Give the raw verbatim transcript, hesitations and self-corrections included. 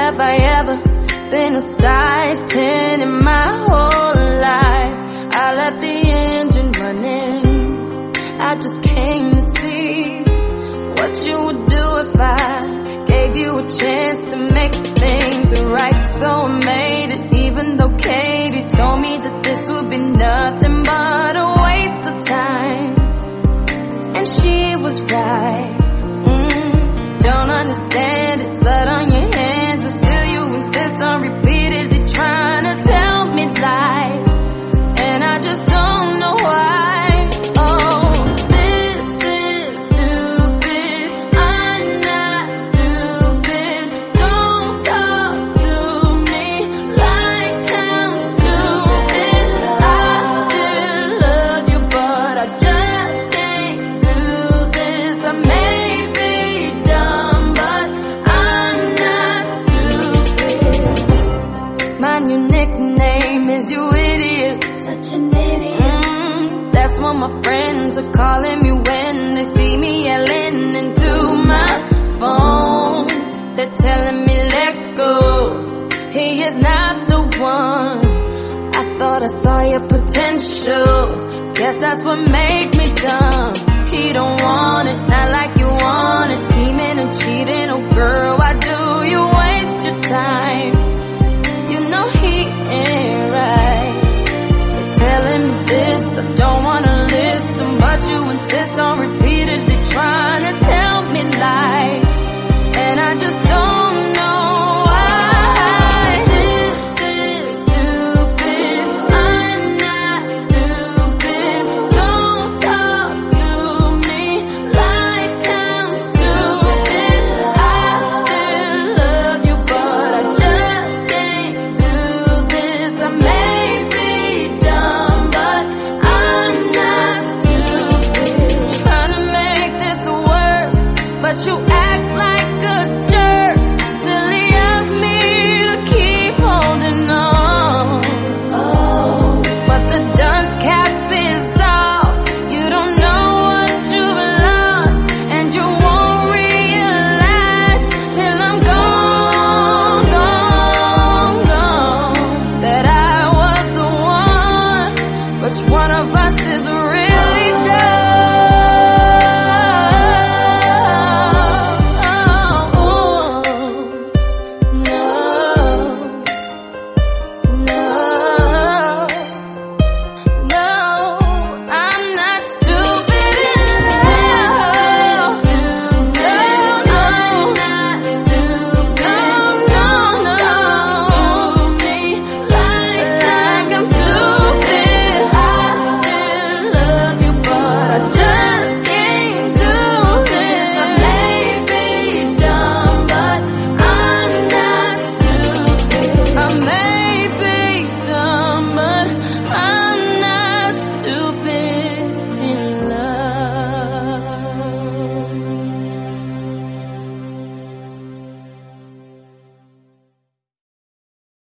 have I ever been a size ten in my whole life. I left the engine running, I just came to see what you would do if I gave you a chance to make things right. So I made it, even though Katie told me that this would be nothing but a waste of time. And she was right. mm, Don't understand it, blood on your hands, and still you insist on repeatedly trying to tell me lies. And I just don't know why. My friends are calling me when they see me yelling into my phone. They're telling me let go, he is not the one. I thought I saw your potential, guess that's what made me dumb. He don't want it, not like you want it, scheming and cheating.